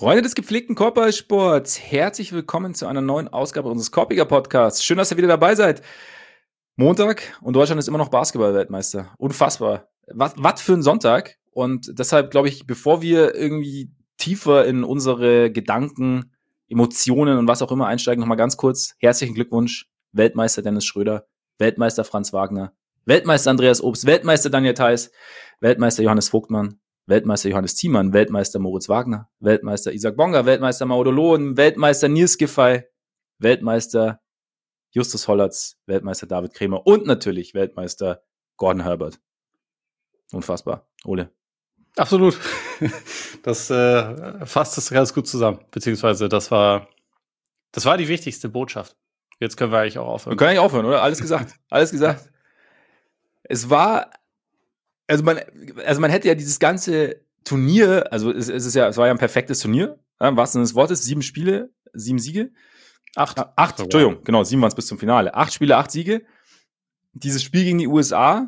Freunde des gepflegten Korbballsports, herzlich willkommen zu einer neuen Ausgabe unseres Korpiger Podcasts. Schön, dass ihr wieder dabei seid. Montag und Deutschland ist immer noch Basketball-Weltmeister. Unfassbar. Was für ein Sonntag. Und deshalb glaube ich, bevor wir irgendwie tiefer in unsere Gedanken, Emotionen und was auch immer einsteigen, nochmal ganz kurz herzlichen Glückwunsch. Weltmeister Dennis Schröder, Weltmeister Franz Wagner, Weltmeister Andreas Obst, Weltmeister Daniel Theiss, Weltmeister Johannes Vogtmann, Weltmeister Johannes Thiemann, Weltmeister Moritz Wagner, Weltmeister Isaac Bonga, Weltmeister Maodo Lohn, Weltmeister Nils Giffey, Weltmeister Justus Hollatz, Weltmeister David Krämer und natürlich Weltmeister Gordon Herbert. Unfassbar. Ole. Absolut. Das fasst es ganz gut zusammen. Beziehungsweise das war die wichtigste Botschaft. Jetzt können wir eigentlich auch aufhören. Wir können eigentlich aufhören, oder? Alles gesagt. Alles gesagt. Es war, also man hätte ja dieses ganze Turnier, also es war ja ein perfektes Turnier, im wahrsten Sinne des Wortes, 7 Spiele, 7 Siege. 8, Entschuldigung, genau, 7 waren es bis zum Finale. 8 Spiele, 8 Siege. Dieses Spiel gegen die USA,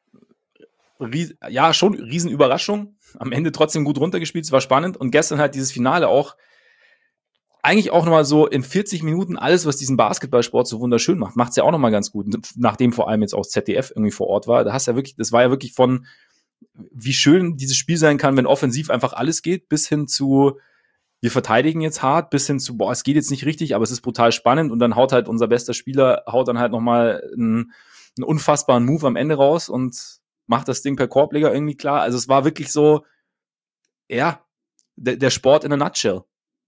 schon Riesenüberraschung. Am Ende trotzdem gut runtergespielt, es war spannend. Und gestern halt dieses Finale auch, eigentlich auch nochmal so in 40 Minuten alles, was diesen Basketballsport so wunderschön macht, macht es ja auch nochmal ganz gut. Nachdem vor allem jetzt auch ZDF irgendwie vor Ort war, das war ja wirklich von, wie schön dieses Spiel sein kann, wenn offensiv einfach alles geht, bis hin zu, wir verteidigen jetzt hart, bis hin zu, es geht jetzt nicht richtig, aber es ist brutal spannend und dann haut halt unser bester Spieler, nochmal einen unfassbaren Move am Ende raus und macht das Ding per Korbleger irgendwie klar. Also es war wirklich so, ja, der Sport in a nutshell.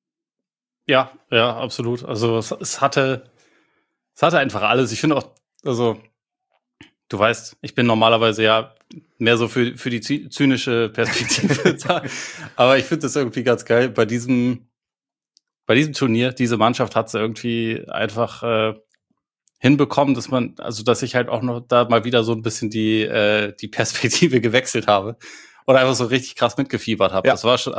Ja, absolut. Also es hatte einfach alles. Ich finde auch, also du weißt, ich bin normalerweise ja mehr so für die zynische Perspektive da. Aber ich finde das irgendwie ganz geil. Bei diesem Turnier, diese Mannschaft hat sie irgendwie einfach hinbekommen, dass ich halt auch noch da mal wieder so ein bisschen die Perspektive gewechselt habe und einfach so richtig krass mitgefiebert habe. Ja. Das war schon,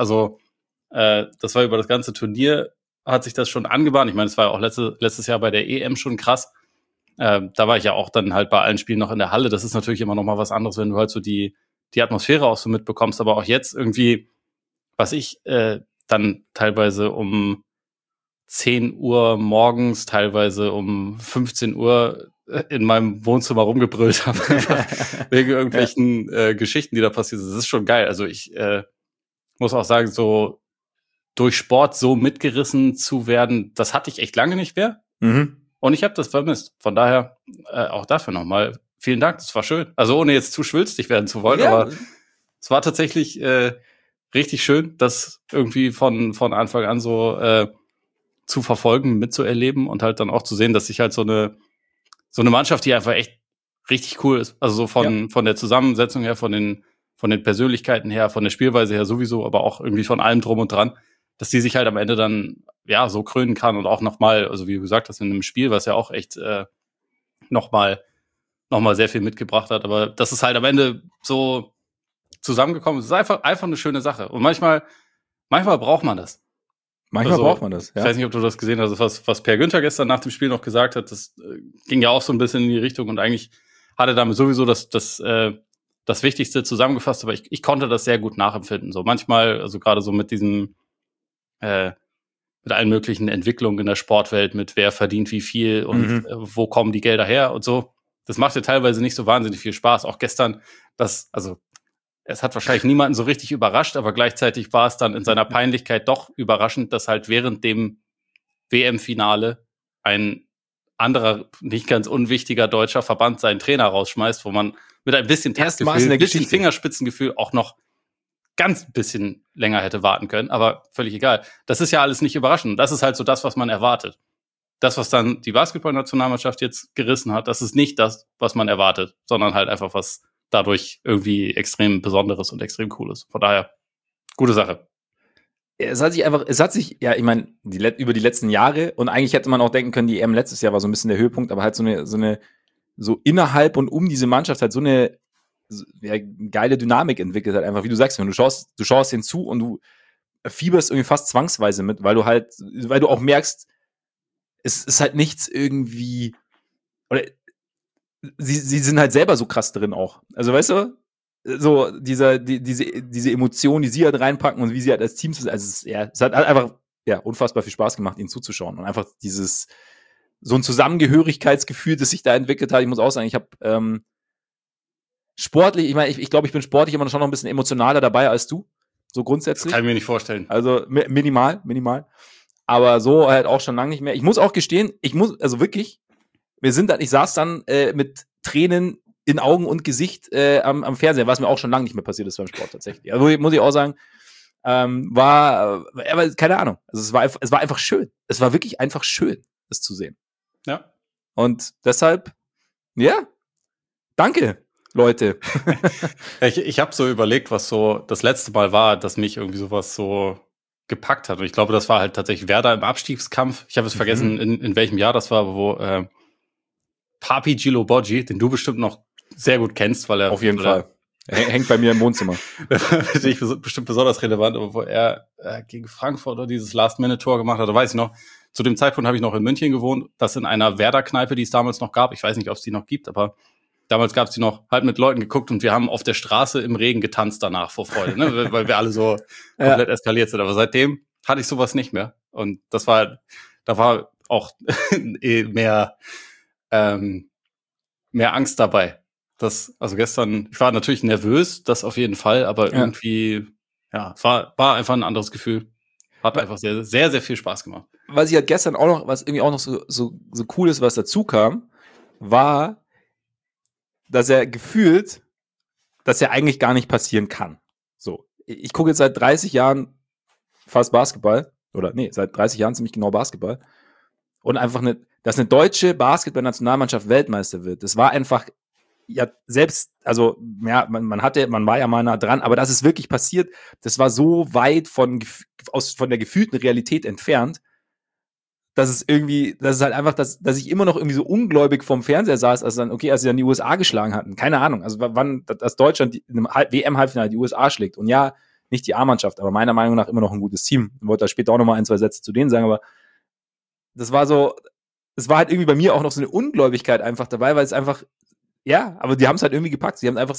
das war über das ganze Turnier, hat sich das schon angebahnt. Ich meine, es war ja auch letztes Jahr bei der EM schon krass. Da war ich ja auch dann halt bei allen Spielen noch in der Halle. Das ist natürlich immer noch mal was anderes, wenn du halt so die Atmosphäre auch so mitbekommst. Aber auch jetzt irgendwie, was ich dann teilweise um 10 Uhr morgens, teilweise um 15 Uhr in meinem Wohnzimmer rumgebrüllt habe, wegen irgendwelchen Geschichten, die da passiert sind. Das ist schon geil. Also ich muss auch sagen, so durch Sport so mitgerissen zu werden, das hatte ich echt lange nicht mehr. Mhm. Und ich habe das vermisst. Von daher auch dafür nochmal vielen Dank. Das war schön. Also ohne jetzt zu schwülstig werden zu wollen, ja. Aber es war tatsächlich richtig schön, das irgendwie von Anfang an so zu verfolgen, mitzuerleben und halt dann auch zu sehen, dass sich halt so eine Mannschaft, die einfach echt richtig cool ist. Also so von der Zusammensetzung her, von den Persönlichkeiten her, von der Spielweise her sowieso, aber auch irgendwie von allem drum und dran, dass die sich halt am Ende dann so krönen kann und auch nochmal, also wie du gesagt hast, in einem Spiel, was ja auch echt nochmal sehr viel mitgebracht hat, aber das ist halt am Ende so zusammengekommen. Es ist einfach eine schöne Sache. Und manchmal braucht man das. Manchmal braucht man das, ja. Ich weiß nicht, ob du das gesehen hast, was Per Günther gestern nach dem Spiel noch gesagt hat, das ging ja auch so ein bisschen in die Richtung und eigentlich hat er damit sowieso das Wichtigste zusammengefasst, aber ich konnte das sehr gut nachempfinden. So manchmal, also gerade so mit diesem mit allen möglichen Entwicklungen in der Sportwelt, mit wer verdient wie viel und wo kommen die Gelder her und so. Das macht ja teilweise nicht so wahnsinnig viel Spaß. Auch gestern, es hat wahrscheinlich niemanden so richtig überrascht, aber gleichzeitig war es dann in seiner Peinlichkeit doch überraschend, dass halt während dem WM-Finale ein anderer, nicht ganz unwichtiger deutscher Verband seinen Trainer rausschmeißt, wo man mit ein bisschen Testgefühl, ein bisschen Fingerspitzengefühl auch noch ganz bisschen länger hätte warten können, aber völlig egal. Das ist ja alles nicht überraschend. Das ist halt so das, was man erwartet. Das, was dann die Basketball-Nationalmannschaft jetzt gerissen hat, das ist nicht das, was man erwartet, sondern halt einfach was dadurch irgendwie extrem Besonderes und extrem Cooles. Von daher, gute Sache. Es hat sich, ja, ich meine, über die letzten Jahre und eigentlich hätte man auch denken können, die EM letztes Jahr war so ein bisschen der Höhepunkt, aber halt so innerhalb und um diese Mannschaft halt so eine geile Dynamik entwickelt hat, einfach wie du sagst, wenn du schaust hinzu und du fieberst irgendwie fast zwangsweise mit, weil du auch merkst, es ist halt nichts irgendwie, oder sie sind halt selber so krass drin auch. Also weißt du, so diese Emotionen, die sie halt reinpacken und wie sie halt als Team, also es hat einfach unfassbar viel Spaß gemacht, ihnen zuzuschauen und einfach so ein Zusammengehörigkeitsgefühl, das sich da entwickelt hat. Ich muss auch sagen, ich habe sportlich, ich meine, ich glaube, ich bin sportlich immer schon noch ein bisschen emotionaler dabei als du, so grundsätzlich. Das kann ich mir nicht vorstellen. Also minimal. Aber so halt auch schon lange nicht mehr. Ich muss auch gestehen, also wirklich, ich saß dann mit Tränen in Augen und Gesicht am Fernseher, was mir auch schon lange nicht mehr passiert ist beim Sport tatsächlich. Also muss ich auch sagen, aber keine Ahnung. Also es war einfach schön. Es war wirklich einfach schön, es zu sehen. Ja. Und deshalb, ja, danke, Leute. Ich habe so überlegt, was so das letzte Mal war, dass mich irgendwie sowas so gepackt hat. Und ich glaube, das war halt tatsächlich Werder im Abstiegskampf. Ich habe es vergessen, in welchem Jahr das war, wo Papi Gilo Boggi, den du bestimmt noch sehr gut kennst, weil er auf jeden Fall hängt bei mir im Wohnzimmer. Finde ich bestimmt besonders relevant, aber wo er gegen Frankfurt oder dieses Last-Minute-Tor gemacht hat, da weiß ich noch, zu dem Zeitpunkt habe ich noch in München gewohnt, das in einer Werder-Kneipe, die es damals noch gab. Ich weiß nicht, ob es die noch gibt, aber damals gab es die noch, halt mit Leuten geguckt und wir haben auf der Straße im Regen getanzt danach vor Freude, ne? weil wir alle so komplett eskaliert sind. Aber seitdem hatte ich sowas nicht mehr. Und da war auch mehr Angst dabei. Also gestern, ich war natürlich nervös, das auf jeden Fall, aber irgendwie, es war einfach ein anderes Gefühl. Hat einfach sehr, sehr, sehr viel Spaß gemacht. Was ich halt gestern auch noch, was irgendwie auch noch so cool ist, was dazu kam, war, dass er gefühlt, dass er eigentlich gar nicht passieren kann. So, ich gucke jetzt seit 30 Jahren fast Basketball, seit 30 Jahren ziemlich genau Basketball und einfach dass eine deutsche Basketball-Nationalmannschaft Weltmeister wird, das war einfach, selbst, also, man war ja mal nah dran, aber dass es wirklich passiert, das war so weit von der gefühlten Realität entfernt, dass es halt einfach, dass ich immer noch irgendwie so ungläubig vorm Fernseher saß, als sie dann die USA geschlagen hatten. Keine Ahnung, also dass Deutschland in einem WM-Halbfinale die USA schlägt. Und ja, nicht die A-Mannschaft, aber meiner Meinung nach immer noch ein gutes Team. Ich wollte da später auch noch mal 1, 2 Sätze zu denen sagen, aber es war halt irgendwie bei mir auch noch so eine Ungläubigkeit einfach dabei, weil es einfach, aber die haben es halt irgendwie gepackt. Sie haben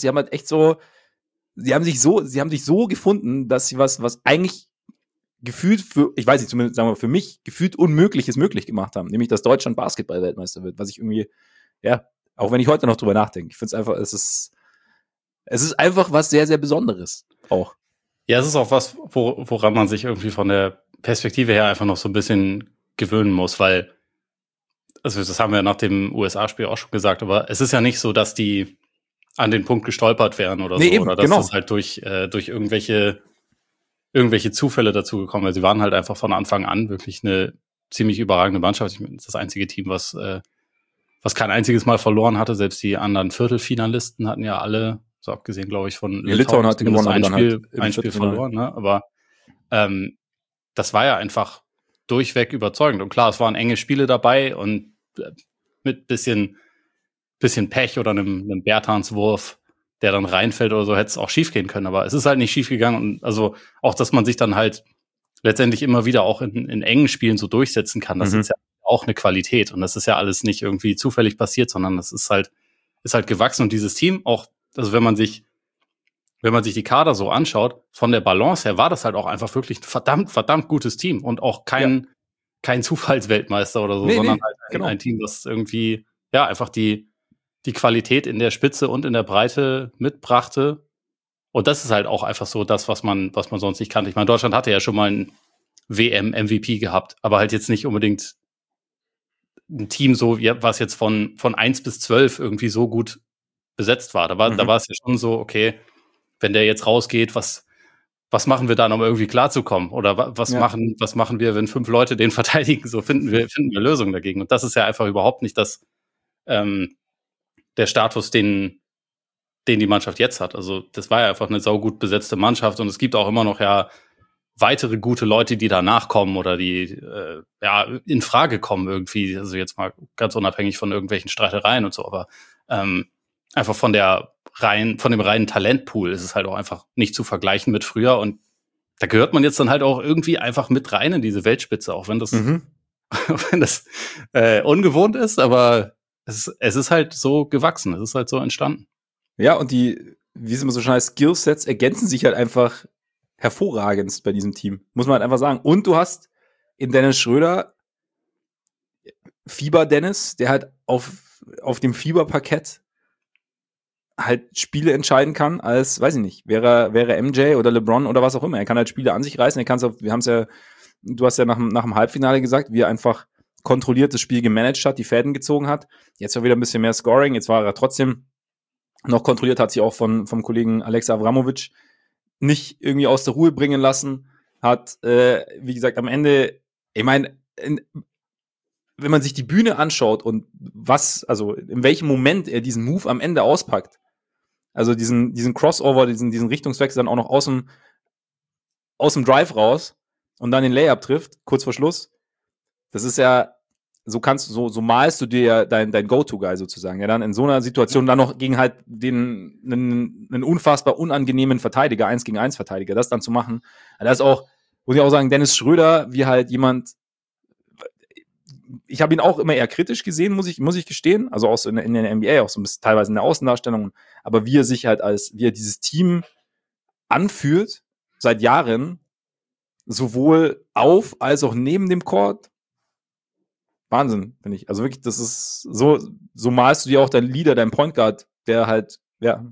sich so gefunden, dass sie was eigentlich gefühlt ich weiß nicht, zumindest sagen wir für mich, gefühlt Unmögliches möglich gemacht haben, nämlich, dass Deutschland Basketball-Weltmeister wird, was ich irgendwie, auch wenn ich heute noch drüber nachdenke, ich finde es einfach, es ist einfach was sehr, sehr Besonderes auch. Ja, es ist auch was, woran man sich irgendwie von der Perspektive her einfach noch so ein bisschen gewöhnen muss, weil, also das haben wir nach dem USA-Spiel auch schon gesagt, aber es ist ja nicht so, dass die an den Punkt gestolpert wären oder so, eben, oder dass das halt durch irgendwelche Zufälle dazugekommen, weil sie waren halt einfach von Anfang an wirklich eine ziemlich überragende Mannschaft. Das einzige Team, was kein einziges Mal verloren hatte. Selbst die anderen Viertelfinalisten hatten ja alle, so abgesehen, glaube ich, von Litauen hatte gewonnen, ein Spiel verloren. Ne? Aber das war ja einfach durchweg überzeugend. Und klar, es waren enge Spiele dabei und mit bisschen Pech oder einem Bertans-Wurf, der dann reinfällt oder so, hätte es auch schief gehen können. Aber es ist halt nicht schief gegangen. Und also auch, dass man sich dann halt letztendlich immer wieder auch in engen Spielen so durchsetzen kann, das ist ja auch eine Qualität. Und das ist ja alles nicht irgendwie zufällig passiert, sondern das ist halt gewachsen. Und dieses Team auch, also wenn man sich die Kader so anschaut, von der Balance her war das halt auch einfach wirklich ein verdammt gutes Team und auch kein Zufallsweltmeister oder so, sondern halt ein Team, das irgendwie, einfach die Qualität in der Spitze und in der Breite mitbrachte. Und das ist halt auch einfach so das, was man sonst nicht kannte. Ich meine, Deutschland hatte ja schon mal einen WM-MVP gehabt, aber halt jetzt nicht unbedingt ein Team so, was jetzt von 1 bis 12 irgendwie so gut besetzt war. Da war es ja schon so, okay, wenn der jetzt rausgeht, was machen wir da, um irgendwie klarzukommen? Oder was machen wir, wenn 5 Leute den verteidigen? So finden wir Lösungen dagegen. Und das ist ja einfach überhaupt nicht der Status, den die Mannschaft jetzt hat. Also das war ja einfach eine saugut besetzte Mannschaft und es gibt auch immer noch weitere gute Leute, die danach kommen oder die in Frage kommen irgendwie. Also jetzt mal ganz unabhängig von irgendwelchen Streitereien und so, aber einfach von dem reinen Talentpool ist es halt auch einfach nicht zu vergleichen mit früher und da gehört man jetzt dann halt auch irgendwie einfach mit rein in diese Weltspitze, auch wenn das ungewohnt ist, aber es ist halt so gewachsen, es ist halt so entstanden. Ja, und die wie es immer so schön heißt, Skillsets ergänzen sich halt einfach hervorragend bei diesem Team. Muss man halt einfach sagen. Und du hast in Dennis Schröder Fieber-Dennis, der halt auf dem Fieberparkett halt Spiele entscheiden kann, als, weiß ich nicht, wäre MJ oder LeBron oder was auch immer. Er kann halt Spiele an sich reißen. Du hast ja nach dem Halbfinale gesagt, wie er einfach kontrolliert das Spiel gemanagt hat, die Fäden gezogen hat. Jetzt war wieder ein bisschen mehr Scoring. Jetzt war er trotzdem noch kontrolliert, hat sich auch vom Kollegen Alexa Avramovic nicht irgendwie aus der Ruhe bringen lassen. Hat, wie gesagt, am Ende, ich meine, wenn man sich die Bühne anschaut und in welchem Moment er diesen Move am Ende auspackt, also diesen Crossover, diesen Richtungswechsel dann auch noch aus dem Drive raus und dann den Layup trifft, kurz vor Schluss, das ist ja, so malst du dir ja dein Go-To-Guy sozusagen. Ja, dann in so einer Situation dann noch gegen halt einen unfassbar unangenehmen Verteidiger, 1-gegen-1 Verteidiger, das dann zu machen. Das ist auch, muss ich auch sagen, Dennis Schröder, wie halt jemand, ich habe ihn auch immer eher kritisch gesehen, muss ich gestehen, also auch so in der NBA, auch so ein bisschen teilweise in der Außendarstellung, aber wie er sich halt wie er dieses Team anführt, seit Jahren, sowohl auf als auch neben dem Court, Wahnsinn, finde ich. Also wirklich, das ist so malst du dir auch deinen Leader, deinen Point Guard, der halt, ja.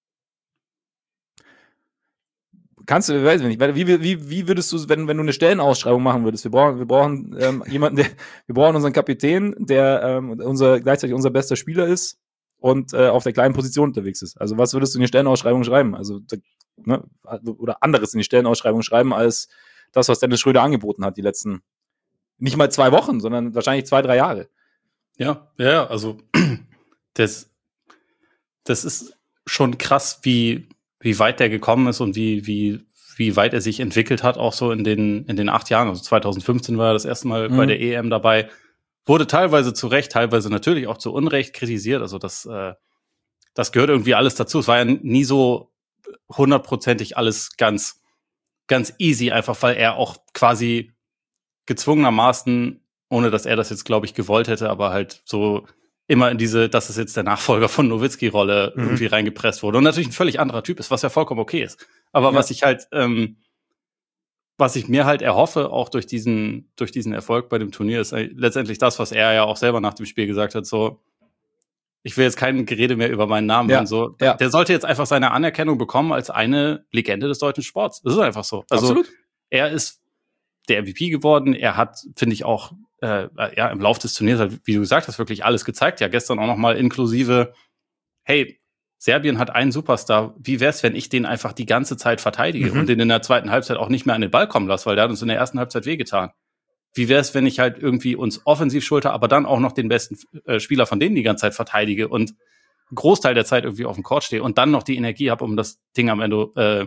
Weiß ich nicht, wie würdest du, wenn du eine Stellenausschreibung machen würdest? Wir brauchen jemanden, wir brauchen unseren Kapitän, der gleichzeitig unser bester Spieler ist und auf der kleinen Position unterwegs ist. Also was würdest du in die Stellenausschreibung schreiben? Also, ne, oder anderes in die Stellenausschreibung schreiben als das, was Dennis Schröder angeboten hat, die letzten nicht mal 2 Wochen, sondern wahrscheinlich 2, 3 Jahre. Ja, also das ist schon krass, wie weit der gekommen ist und wie weit er sich entwickelt hat, auch so in den 8 Jahren. Also 2015 war er das erste Mal bei der EM dabei. Wurde teilweise zu Recht, teilweise natürlich auch zu Unrecht kritisiert. Also das gehört irgendwie alles dazu. Es war ja nie so 100%ig alles ganz, ganz easy, einfach weil er auch quasi gezwungenermaßen, ohne dass er das jetzt, glaube ich, gewollt hätte, aber halt so immer in das ist jetzt der Nachfolger von Nowitzki-Rolle irgendwie reingepresst wurde. Und natürlich ein völlig anderer Typ ist, was ja vollkommen okay ist. Aber was ich mir halt erhoffe, auch durch diesen Erfolg bei dem Turnier, ist letztendlich das, was er ja auch selber nach dem Spiel gesagt hat, so, ich will jetzt kein Gerede mehr über meinen Namen hören, so. Ja. Der sollte jetzt einfach seine Anerkennung bekommen als eine Legende des deutschen Sports. Das ist einfach so. Also, absolut. Er ist der MVP geworden. Er hat, finde ich, auch im Lauf des Turniers, halt, wie du gesagt hast, wirklich alles gezeigt. Ja, gestern auch noch mal inklusive, hey, Serbien hat einen Superstar. Wie wär's, wenn ich den einfach die ganze Zeit verteidige und den in der zweiten Halbzeit auch nicht mehr an den Ball kommen lasse, weil der hat uns in der ersten Halbzeit wehgetan. Wie wär's, wenn ich halt irgendwie uns offensiv schulter, aber dann auch noch den besten Spieler von denen die ganze Zeit verteidige und einen Großteil der Zeit irgendwie auf dem Court stehe und dann noch die Energie habe, um das Ding am Ende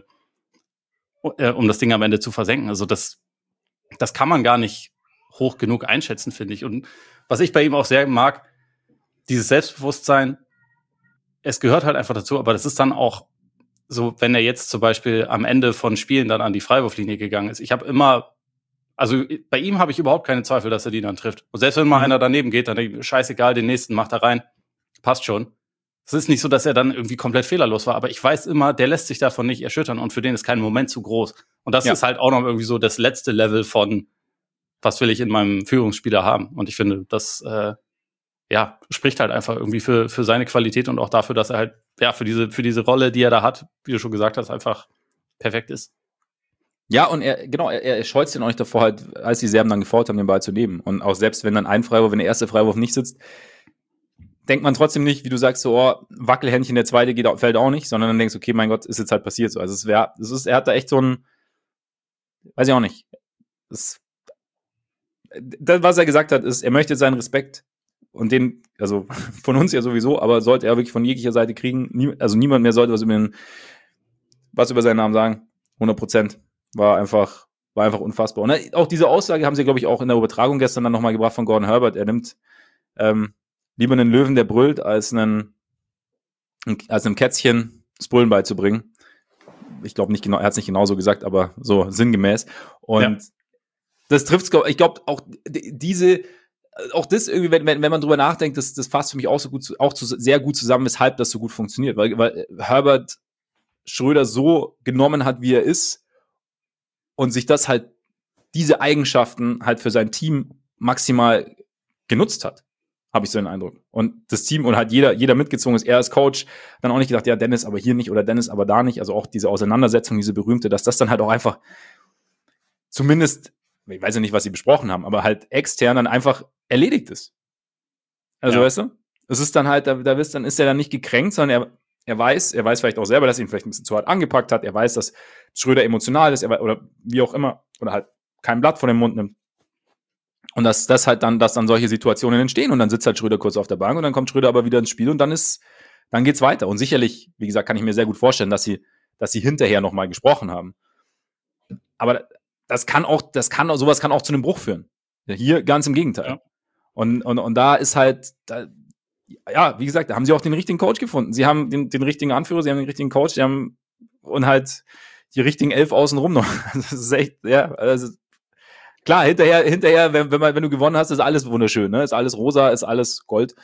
zu versenken. Also das kann man gar nicht hoch genug einschätzen, finde ich. Und was ich bei ihm auch sehr mag, dieses Selbstbewusstsein, es gehört halt einfach dazu, aber das ist dann auch so, wenn er jetzt zum Beispiel am Ende von Spielen dann an die Freiwurflinie gegangen ist. Bei ihm habe ich überhaupt keine Zweifel, dass er die dann trifft. Und selbst wenn mal einer daneben geht, dann denke ich, scheißegal, den nächsten macht er rein. Passt schon. Es ist nicht so, dass er dann irgendwie komplett fehlerlos war, aber ich weiß immer, der lässt sich davon nicht erschüttern und für den ist kein Moment zu groß. Und das ist halt auch noch irgendwie so das letzte Level von, was will ich in meinem Führungsspieler haben? Und ich finde, das spricht halt einfach irgendwie für seine Qualität und auch dafür, dass er halt für diese Rolle, die er da hat, wie du schon gesagt hast, einfach perfekt ist. Ja, und er scheut sich auch nicht davor, halt, als die Serben dann gefault haben, den Ball zu nehmen. Und auch selbst wenn dann wenn der erste Freiwurf nicht sitzt, denkt man trotzdem nicht, wie du sagst, so, Wackelhändchen, der zweite fällt auch nicht, sondern dann denkst du, okay, mein Gott, ist jetzt halt passiert so. Also er hat da echt so ein, weiß ich auch nicht. Das, was er gesagt hat, ist, er möchte seinen Respekt und den, also von uns ja sowieso, aber sollte er wirklich von jeglicher Seite kriegen, niemand mehr sollte was über seinen Namen sagen. 100%. War einfach unfassbar. Und auch diese Aussage haben sie, glaube ich, auch in der Übertragung gestern dann nochmal gebracht von Gordon Herbert. Er nimmt lieber einen Löwen, der brüllt, als einem Kätzchen das Brüllen beizubringen. Ich glaube nicht genau, er hat es nicht genauso gesagt, aber so sinngemäß. Und das trifft es, ich glaube, auch das irgendwie, wenn man drüber nachdenkt, das fasst für mich auch sehr gut zusammen, weshalb das so gut funktioniert. Weil Herbert Schröder so genommen hat, wie er ist und sich das halt, diese Eigenschaften halt für sein Team maximal genutzt hat, habe ich so den Eindruck. Und das Team und halt jeder mitgezogen ist, er als Coach, dann auch nicht gedacht, ja, Dennis aber hier nicht oder Dennis aber da nicht, also auch diese Auseinandersetzung, diese berühmte, dass das dann halt auch einfach zumindest, ich weiß ja nicht, was sie besprochen haben, aber halt extern dann einfach erledigt ist. Also, weißt du? Es ist dann halt, dann ist er dann nicht gekränkt, sondern er weiß vielleicht auch selber, dass er ihn vielleicht ein bisschen zu hart angepackt hat. Er weiß, dass Schröder emotional ist, oder wie auch immer, oder halt kein Blatt vor den Mund nimmt. Und dass dann solche Situationen entstehen und dann sitzt halt Schröder kurz auf der Bank und dann kommt Schröder aber wieder ins Spiel und dann geht's weiter. Und sicherlich, wie gesagt, kann ich mir sehr gut vorstellen, dass sie hinterher nochmal gesprochen haben. Aber sowas kann auch zu einem Bruch führen. Hier ganz im Gegenteil. Ja. Und da ist halt, ja, wie gesagt, da haben sie auch den richtigen Coach gefunden. Sie haben den richtigen Anführer, sie haben den richtigen Coach, und halt die richtigen 11 außenrum noch. Das ist echt, ja, also klar, hinterher, wenn du gewonnen hast, ist alles wunderschön, ne? Ist alles rosa, ist alles Gold.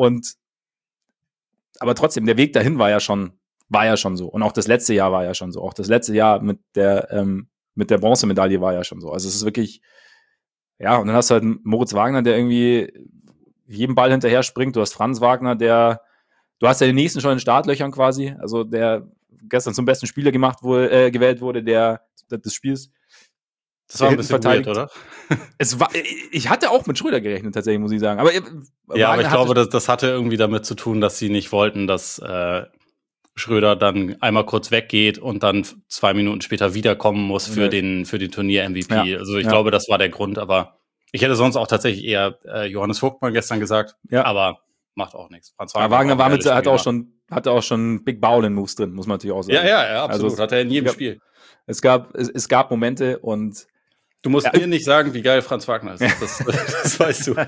Aber trotzdem, der Weg dahin war ja schon so. Und auch das letzte Jahr war ja schon so. Auch das letzte Jahr mit der Bronzemedaille war ja schon so. Also es ist wirklich, ja, und dann hast du halt Moritz Wagner, der irgendwie jedem Ball hinterher springt. Du hast Franz Wagner, du hast ja den nächsten schon in Startlöchern quasi, also der gestern zum besten Spieler gewählt wurde, des Spiels. Das war ein bisschen weird, oder? Ich hatte auch mit Schröder gerechnet, tatsächlich, muss ich sagen. Aber ich glaube, das hatte irgendwie damit zu tun, dass sie nicht wollten, dass Schröder dann einmal kurz weggeht und dann 2 Minuten später wiederkommen muss für den Turnier-MVP. Ja, also ich glaube, das war der Grund, aber ich hätte sonst auch tatsächlich eher Johannes Vogtmann gestern gesagt, aber macht auch nichts. Franz Wagner hatte auch schon Big Bowling-Moves drin, muss man natürlich auch sagen. Ja, absolut. Also, hat er in jedem Spiel. Es gab Momente und du musst mir nicht sagen, wie geil Franz Wagner ist. Das weißt du.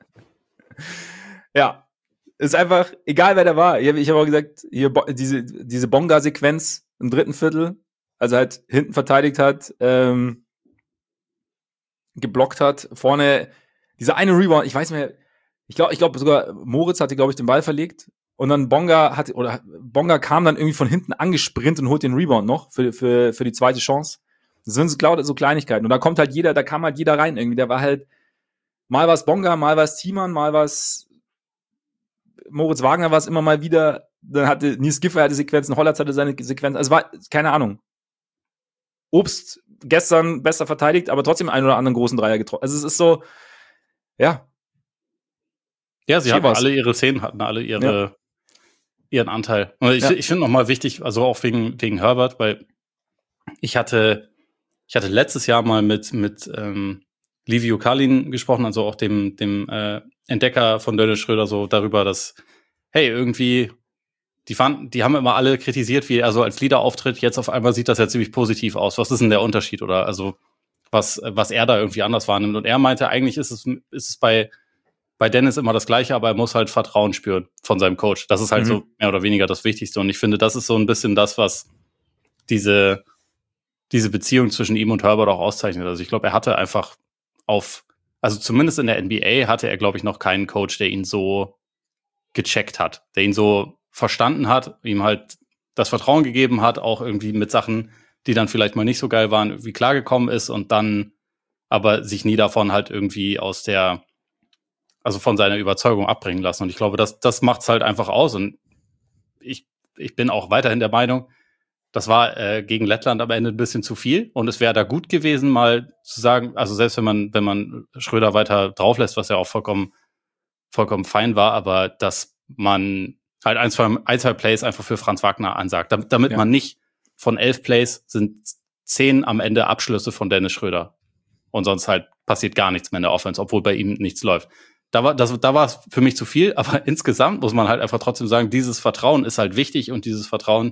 Ja, ist einfach, egal wer da war. Ich habe auch gesagt, hier diese Bonga-Sequenz im dritten Viertel, also halt hinten verteidigt hat, geblockt hat, vorne dieser eine Rebound, ich weiß nicht mehr, ich glaube sogar Moritz hatte, glaube ich, den Ball verlegt und dann Bonga kam dann irgendwie von hinten angesprintet und holt den Rebound noch für die zweite Chance. Das sind so Kleinigkeiten. Und da kam halt jeder rein irgendwie. Der war halt, mal was Bonga, mal was Thiemann, mal was Moritz Wagner, war es immer mal wieder. Dann hatte Nils Giffey Sequenzen, Hollatz hatte seine Sequenzen. Also war, keine Ahnung. Obst gestern besser verteidigt, aber trotzdem einen oder anderen großen Dreier getroffen. Also es ist so, ja. Ja, sie hatten alle ihre Szenen, hatten alle ihren Anteil. Und ich finde nochmal wichtig, also auch wegen Herbert, weil ich hatte letztes Jahr mal mit Livio Kalin gesprochen, also auch dem Entdecker von Dennis Schröder, so darüber, dass, hey, irgendwie, die haben immer alle kritisiert, wie er so als Leader auftritt. Jetzt auf einmal sieht das ja ziemlich positiv aus. Was ist denn der Unterschied? Oder also was er da irgendwie anders wahrnimmt. Und er meinte, eigentlich ist es bei Dennis immer das Gleiche, aber er muss halt Vertrauen spüren von seinem Coach. Das ist halt so mehr oder weniger das Wichtigste. Und ich finde, das ist so ein bisschen das, was diese Beziehung zwischen ihm und Herbert auch auszeichnet. Also ich glaube, er hatte einfach also zumindest in der NBA hatte er, glaube ich, noch keinen Coach, der ihn so gecheckt hat, der ihn so verstanden hat, ihm halt das Vertrauen gegeben hat, auch irgendwie mit Sachen, die dann vielleicht mal nicht so geil waren, irgendwie klargekommen ist und dann aber sich nie davon halt irgendwie von seiner Überzeugung abbringen lassen. Und ich glaube, das macht's halt einfach aus. Und ich bin auch weiterhin der Meinung, das war gegen Lettland am Ende ein bisschen zu viel. Und es wäre da gut gewesen, mal zu sagen, also selbst wenn man Schröder weiter drauflässt, was ja auch vollkommen fein war, aber dass man halt ein, zwei Plays einfach für Franz Wagner ansagt, damit man nicht von 11 Plays sind 10 am Ende Abschlüsse von Dennis Schröder. Und sonst halt passiert gar nichts mehr in der Offense, obwohl bei ihm nichts läuft. Da war es für mich zu viel, aber insgesamt muss man halt einfach trotzdem sagen, dieses Vertrauen ist halt wichtig und dieses Vertrauen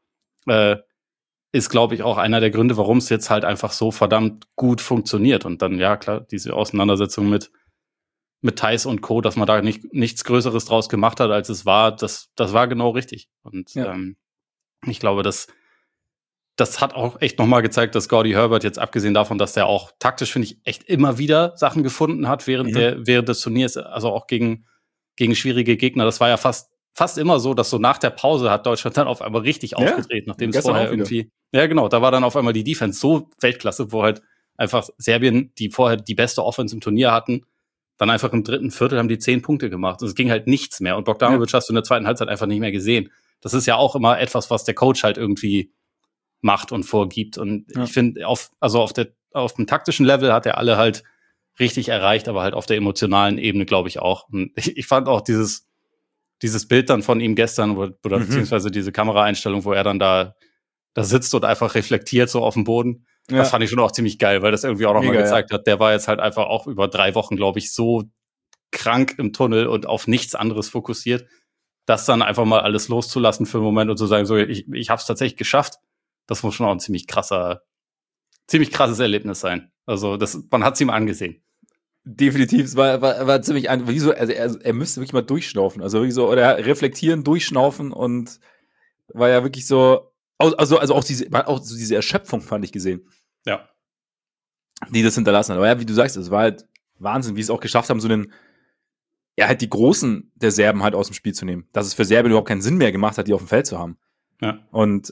ist, glaube ich, auch einer der Gründe, warum es jetzt halt einfach so verdammt gut funktioniert. Und dann, ja, klar, diese Auseinandersetzung mit Theis und Co., dass man da nichts Größeres draus gemacht hat, als es war, das war genau richtig. Und ich glaube, das hat auch echt nochmal gezeigt, dass Gordy Herbert jetzt, abgesehen davon, dass der auch taktisch, finde ich, echt immer wieder Sachen gefunden hat während des Turniers, also auch gegen schwierige Gegner. Das war ja fast fast immer so, dass so nach der Pause hat Deutschland dann auf einmal richtig aufgedreht, nachdem es vorher irgendwie, ja genau, da war dann auf einmal die Defense so Weltklasse, wo halt einfach Serbien, die vorher die beste Offense im Turnier hatten, dann einfach im dritten Viertel haben die 10 Punkte gemacht. Und es ging halt nichts mehr. Und Bogdanovic hast du in der zweiten Halbzeit einfach nicht mehr gesehen. Das ist ja auch immer etwas, was der Coach halt irgendwie macht und vorgibt. Und ich finde, auf dem taktischen Level hat er alle halt richtig erreicht, aber halt auf der emotionalen Ebene, glaube ich, auch. Und ich fand auch dieses Bild dann von ihm gestern oder beziehungsweise diese Kameraeinstellung, wo er dann da sitzt und einfach reflektiert so auf dem Boden. Ja. Das fand ich schon auch ziemlich geil, weil das irgendwie auch nochmal gezeigt hat, der war jetzt halt einfach auch über 3 Wochen, glaube ich, so krank im Tunnel und auf nichts anderes fokussiert, das dann einfach mal alles loszulassen für einen Moment und zu sagen, so, ich habe es tatsächlich geschafft. Das muss schon auch ein ziemlich krasses Erlebnis sein. Also man hat es ihm angesehen. Definitiv, es war ziemlich wie so, also er müsste wirklich mal durchschnaufen, also wirklich so, oder reflektieren, durchschnaufen und war ja wirklich so, also auch diese Erschöpfung fand ich gesehen. Ja. Die das hinterlassen hat. Aber ja, wie du sagst, es war halt Wahnsinn, wie sie es auch geschafft haben, halt die Großen der Serben halt aus dem Spiel zu nehmen. Dass es für Serbien überhaupt keinen Sinn mehr gemacht hat, die auf dem Feld zu haben. Ja. Und,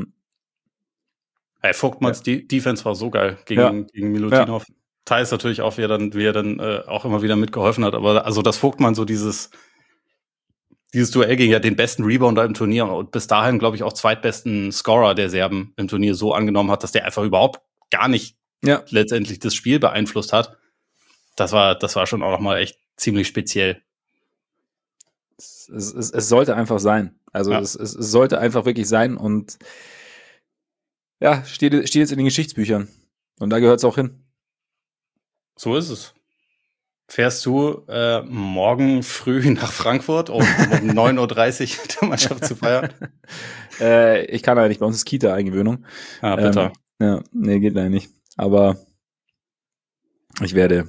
Vogtmanns Defense war so geil gegen Milutinov. Ja. Teils natürlich auch, wie er dann auch immer wieder mitgeholfen hat. Aber also, dass Vogtmann so dieses Duell gegen ja den besten Rebounder im Turnier und bis dahin, glaube ich, auch zweitbesten Scorer der Serben im Turnier so angenommen hat, dass der einfach überhaupt gar nicht letztendlich das Spiel beeinflusst hat. Das war schon auch nochmal echt ziemlich speziell. Es sollte einfach sein. Also es sollte einfach wirklich sein und ja, steht jetzt in den Geschichtsbüchern. Und da gehört es auch hin. So ist es. Fährst du morgen früh nach Frankfurt, um 9:30 Uhr der Mannschaft zu feiern? Ich kann leider nicht, bei uns ist Kita-Eingewöhnung. Bitte. Nee, geht leider nicht. Aber ich werde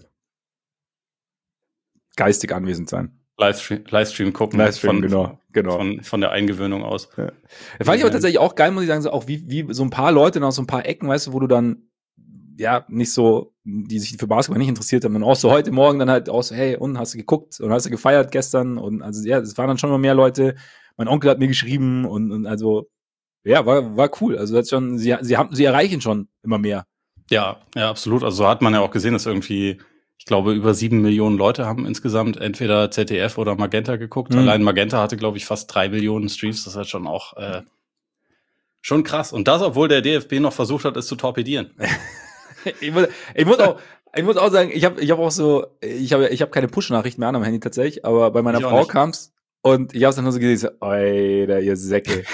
geistig anwesend sein. Livestream gucken. Genau. Von der Eingewöhnung aus. Ja. Das fand ich aber tatsächlich auch geil, muss ich sagen, so auch wie so ein paar Leute noch so ein paar Ecken, weißt du, wo du dann nicht so, die sich für Basketball nicht interessiert haben, und auch so heute Morgen dann halt auch so, hey, und hast du geguckt und hast du gefeiert gestern und also es waren dann schon mal mehr Leute. Mein Onkel hat mir geschrieben und also war cool. Also das schon, sie erreichen schon immer mehr. Ja, absolut. Also so hat man ja auch gesehen, dass irgendwie, ich glaube, über 7 Millionen Leute haben insgesamt entweder ZDF oder Magenta geguckt. Allein Magenta hatte, glaube ich, fast 3 Millionen Streams. Das ist halt schon auch schon krass. Und das, obwohl der DFB noch versucht hat, es zu torpedieren. Ich muss auch sagen, ich habe keine Push-Nachrichten mehr an am Handy tatsächlich, aber bei meiner Frau kam's und ich habe es dann nur so gesehen, so, Alter, ihr Säcke.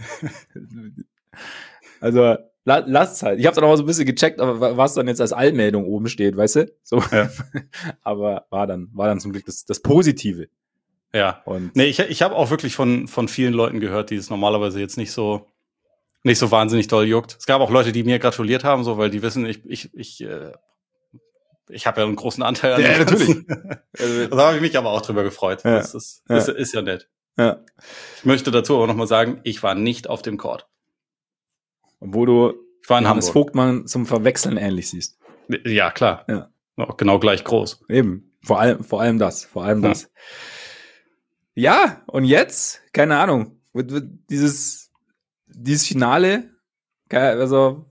Also lasst's halt. Ich habe dann auch so ein bisschen gecheckt, aber was dann jetzt als Allmeldung oben steht, weißt du? So. Ja. Aber war dann zum Glück das Positive. Ja. Und ich habe auch wirklich von vielen Leuten gehört, die es normalerweise jetzt nicht so wahnsinnig doll juckt. Es gab auch Leute, die mir gratuliert haben, so, weil die wissen, ich habe ja einen großen Anteil an dem natürlich. Da habe ich mich aber auch drüber gefreut. Ja. Das ist ja nett. Ja. Ich möchte dazu aber nochmal sagen, ich war nicht auf dem Court. Obwohl du Johannes Vogtmann zum Verwechseln ähnlich siehst. Ja, klar. Ja. Auch genau gleich groß. Eben. Vor allem das. Das. Ja, und jetzt, keine Ahnung, wird dieses Finale, also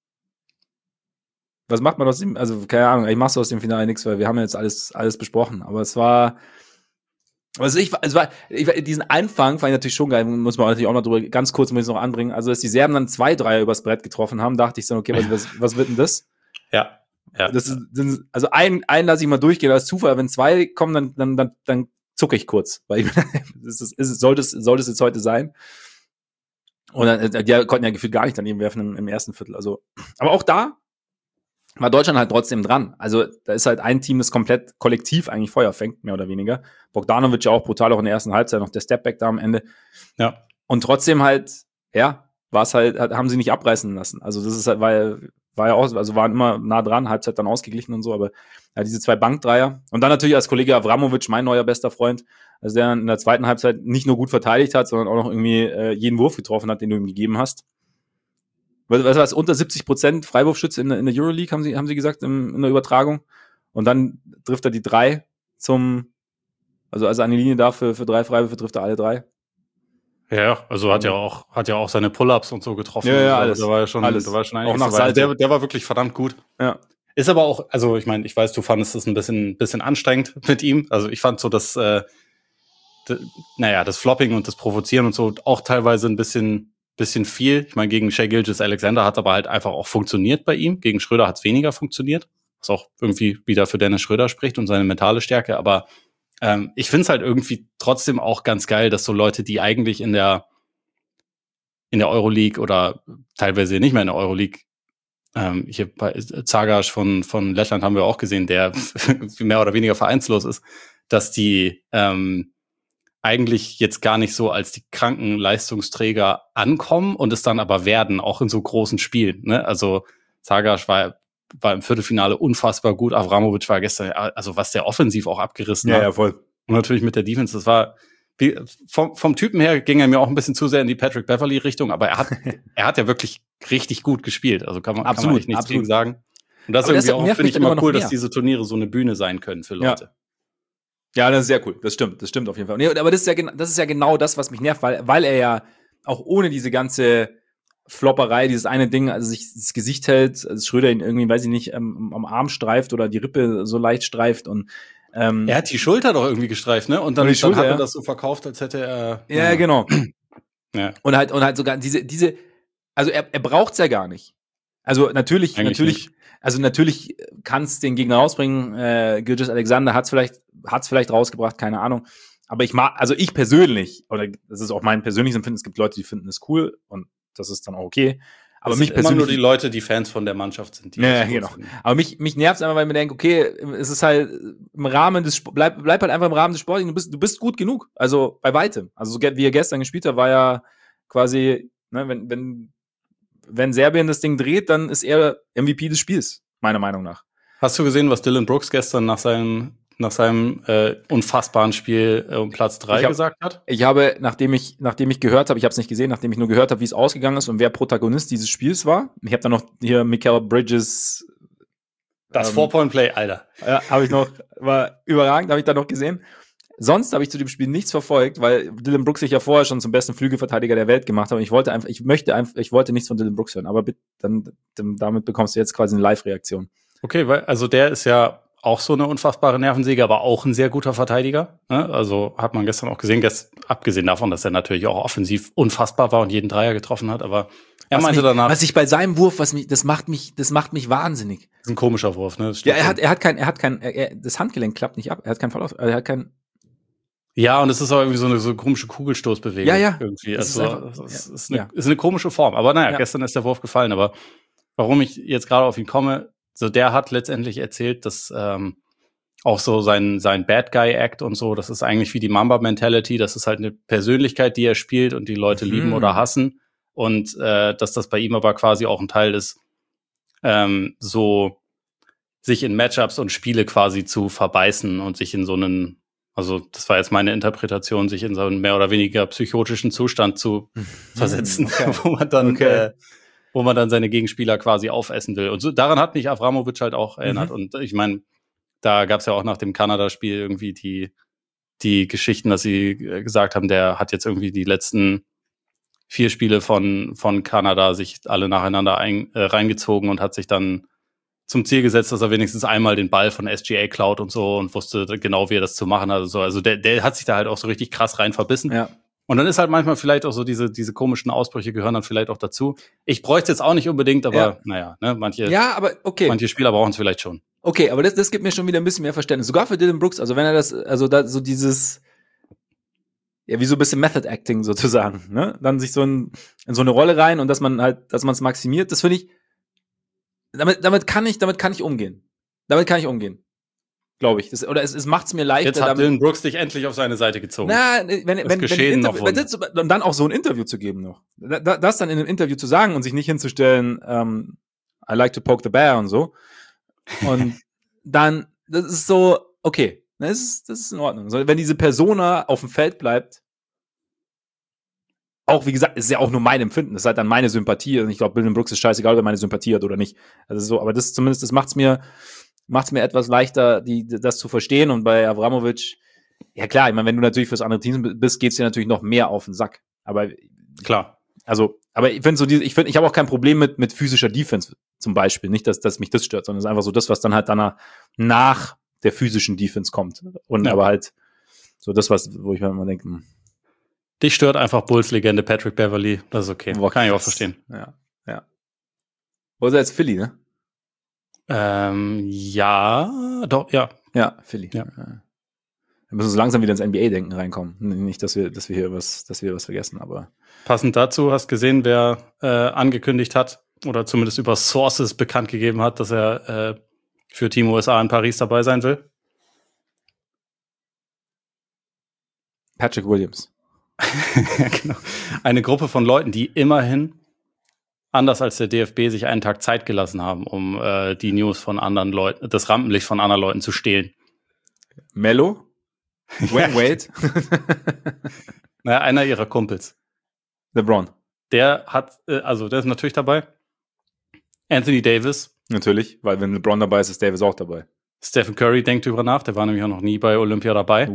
was macht man aus dem, also keine Ahnung, ich mach's aus dem Finale nichts, weil wir haben jetzt alles besprochen, aber es war diesen Anfang fand ich natürlich schon geil, muss man natürlich auch noch drüber, ganz kurz muss ich noch anbringen, also dass die Serben dann 2 Dreier übers Brett getroffen haben, dachte ich so, okay, was wird denn das? Ja. Das ist, also einen lasse ich mal durchgehen, als Zufall, wenn 2 kommen, dann zucke ich kurz, weil sollte es jetzt heute sein. Und dann, die konnten ja gefühlt gar nicht daneben werfen im ersten Viertel. Also, aber auch da war Deutschland halt trotzdem dran. Also da ist halt ein Team, das komplett kollektiv eigentlich Feuer fängt, mehr oder weniger. Bogdanovic ja auch brutal, auch in der ersten Halbzeit, noch der Stepback da am Ende. Ja. Und trotzdem halt, war es halt, haben sie nicht abreißen lassen. Also das ist halt, war ja auch, also waren immer nah dran, Halbzeit dann ausgeglichen und so, aber ja, diese 2 Bankdreier. Und dann natürlich als Kollege Avramovic, mein neuer bester Freund, also der in der zweiten Halbzeit nicht nur gut verteidigt hat, sondern auch noch irgendwie jeden Wurf getroffen hat, den du ihm gegeben hast. Was unter 70% Freiwurfschütze in der Euroleague, haben sie gesagt, in der Übertragung. Und dann trifft er die 3 also an die Linie da für 3 Freiwürfe trifft er alle 3. Ja, also hat ja auch seine Pull-ups und so getroffen. Ja, alles. Da war ja schon einiges auch nach Salto. Der war wirklich verdammt gut. Ja. Ist aber auch, also ich meine, ich weiß, du fandest es ein bisschen anstrengend mit ihm. Also ich fand so, dass das Flopping und das Provozieren und so auch teilweise ein bisschen viel. Ich meine, gegen Shai Gilgeous-Alexander hat aber halt einfach auch funktioniert bei ihm. Gegen Schröder hat es weniger funktioniert. Was auch irgendwie wieder für Dennis Schröder spricht und seine mentale Stärke. Aber ich finde es halt irgendwie trotzdem auch ganz geil, dass so Leute, die eigentlich in der Euroleague oder teilweise nicht mehr in der Euroleague, hier bei Zagasch von Lettland haben wir auch gesehen, der mehr oder weniger vereinslos ist, dass die eigentlich jetzt gar nicht so als die kranken Leistungsträger ankommen und es dann aber werden, auch in so großen Spielen. Ne? Also Zagasch war im Viertelfinale unfassbar gut. Avramovic war gestern, also was der offensiv auch abgerissen hat. Ja, voll. Und natürlich mit der Defense, das war vom Typen her ging er mir auch ein bisschen zu sehr in die Patrick Beverley-Richtung, aber er hat ja wirklich richtig gut gespielt. Also kann man echt nichts gegen sagen. Und das ist irgendwie auch, finde ich, immer cool, dass diese Turniere so eine Bühne sein können für Leute. Ja, das ist sehr cool. Das stimmt auf jeden Fall. Nee, aber das ist ja genau das, was mich nervt, weil er ja auch ohne diese ganze Flopperei, dieses eine Ding, also sich das Gesicht hält, als Schröder ihn irgendwie, weiß ich nicht, am Arm streift oder die Rippe so leicht streift und er hat die Schulter doch irgendwie gestreift, ne? Und dann hat er das so verkauft, als hätte er. Ja, genau. Ja. Und halt sogar diese, also er braucht's ja gar nicht. Also natürlich kann es den Gegner rausbringen. Gilgeous-Alexander hat's vielleicht rausgebracht, keine Ahnung. Aber ich persönlich, oder das ist auch mein persönliches Empfinden, es gibt Leute, die finden es cool und das ist dann auch okay. Aber das mich sind persönlich immer nur die Leute, die Fans von der Mannschaft sind. Ja, genau. Aber mich nervt's einfach, weil ich mir denke, okay, es ist halt im Rahmen des bleib halt einfach im Rahmen des Sports. Du bist gut genug. Also bei weitem. Also so wie er gestern gespielt hat, war ja quasi, ne, wenn Serbien das Ding dreht, dann ist er MVP des Spiels, meiner Meinung nach. Hast du gesehen, was Dylan Brooks gestern nach seinem unfassbaren Spiel um Platz 3 gesagt hat? Ich habe, nachdem ich gehört habe, ich habe es nicht gesehen, nachdem ich nur gehört habe, wie es ausgegangen ist und wer Protagonist dieses Spiels war. Ich habe dann noch hier Mikal Bridges. Das 4-Point-Play, Alter. Ja, war überragend, habe ich dann noch gesehen. Sonst habe ich zu dem Spiel nichts verfolgt, weil Dylan Brooks sich ja vorher schon zum besten Flügelverteidiger der Welt gemacht hat und ich wollte nichts von Dylan Brooks hören, aber damit bekommst du jetzt quasi eine Live-Reaktion. Okay, weil, also der ist ja auch so eine unfassbare Nervensäge, aber auch ein sehr guter Verteidiger. Ne? Also hat man gestern auch gesehen, abgesehen davon, dass er natürlich auch offensiv unfassbar war und jeden Dreier getroffen hat, aber er meinte danach. Was ich bei seinem Wurf, das macht mich wahnsinnig. Das ist ein komischer Wurf, ne? Ja, das Handgelenk klappt nicht ab, er hat keinen Fall Ja, und es ist auch irgendwie so eine komische Kugelstoßbewegung. Ja. Irgendwie. Es ist eine komische Form. Aber naja, gestern ist der Wurf gefallen. Aber warum ich jetzt gerade auf ihn komme, so der hat letztendlich erzählt, dass auch so sein Bad Guy Act und so, das ist eigentlich wie die Mamba Mentality. Das ist halt eine Persönlichkeit, die er spielt und die Leute lieben oder hassen. Und dass das bei ihm aber quasi auch ein Teil ist, so sich in Matchups und Spiele quasi zu verbeißen und sich in so einen, also das war jetzt meine Interpretation, sich in so einen mehr oder weniger psychotischen Zustand zu versetzen, wo man dann seine Gegenspieler quasi aufessen will. Und so, daran hat mich Avramovic halt auch erinnert. Und ich meine, da gab es ja auch nach dem Kanada-Spiel irgendwie die Geschichten, dass sie gesagt haben, der hat jetzt irgendwie die letzten 4 Spiele von Kanada sich alle nacheinander reingezogen und hat sich dann zum Ziel gesetzt, dass er wenigstens einmal den Ball von SGA klaut und so und wusste genau, wie er das zu machen hat. Also der hat sich da halt auch so richtig krass rein verbissen. Ja. Und dann ist halt manchmal vielleicht auch so diese komischen Ausbrüche gehören dann vielleicht auch dazu. Ich bräuchte jetzt auch nicht unbedingt, aber naja, ne, manche Spieler brauchen es vielleicht schon. Okay, aber das gibt mir schon wieder ein bisschen mehr Verständnis. Sogar für Dylan Brooks, also wenn er das, also da so dieses, ja, wie so ein bisschen Method Acting sozusagen, ne? Dann sich in so eine Rolle rein und dass man es maximiert, das finde ich, damit kann ich umgehen. Glaube ich. Es macht's mir leichter. Jetzt hat Dylan Brooks dich endlich auf seine Seite gezogen. Und dann auch so ein Interview zu geben noch. Das dann in einem Interview zu sagen und sich nicht hinzustellen, I like to poke the bear und so. Und dann, das ist so, okay, das ist in Ordnung. Also, wenn diese Persona auf dem Feld bleibt, auch, wie gesagt, ist ja auch nur mein Empfinden. Das ist halt dann meine Sympathie. Und ich glaube, Dylan Brooks ist scheißegal, ob er meine Sympathie hat oder nicht. Also so, aber das macht's mir etwas leichter, das zu verstehen. Und bei Avramovic, Ja klar, ich meine, wenn du natürlich fürs andere Team bist, geht's dir natürlich noch mehr auf den Sack. Aber Klar. Also, aber ich finde ich habe auch kein Problem mit physischer Defense zum Beispiel. Nicht, dass mich das stört, sondern es ist einfach so das, was dann halt danach nach der physischen Defense kommt. Und aber halt so das, wo ich mir immer denke, Dich stört einfach Bulls-Legende Patrick Beverley. Das ist okay. Kann ich auch verstehen. Ja. Wo ist er jetzt? Philly, ne? Ja, doch, ja. Ja, Philly. Ja. Wir müssen so langsam wieder ins NBA-Denken reinkommen. Nicht, dass wir hier was vergessen, aber. Passend dazu, hast gesehen, wer angekündigt hat oder zumindest über Sources bekannt gegeben hat, dass er für Team USA in Paris dabei sein will? Patrick Williams. Genau. Eine Gruppe von Leuten, die immerhin, anders als der DFB, sich einen Tag Zeit gelassen haben, um die News von anderen Leuten, das Rampenlicht von anderen Leuten zu stehlen. Mello? Wayne Wade? Naja, einer ihrer Kumpels. LeBron. Der ist natürlich dabei. Anthony Davis. Natürlich, weil wenn LeBron dabei ist, ist Davis auch dabei. Stephen Curry denkt drüber nach, der war nämlich auch noch nie bei Olympia dabei.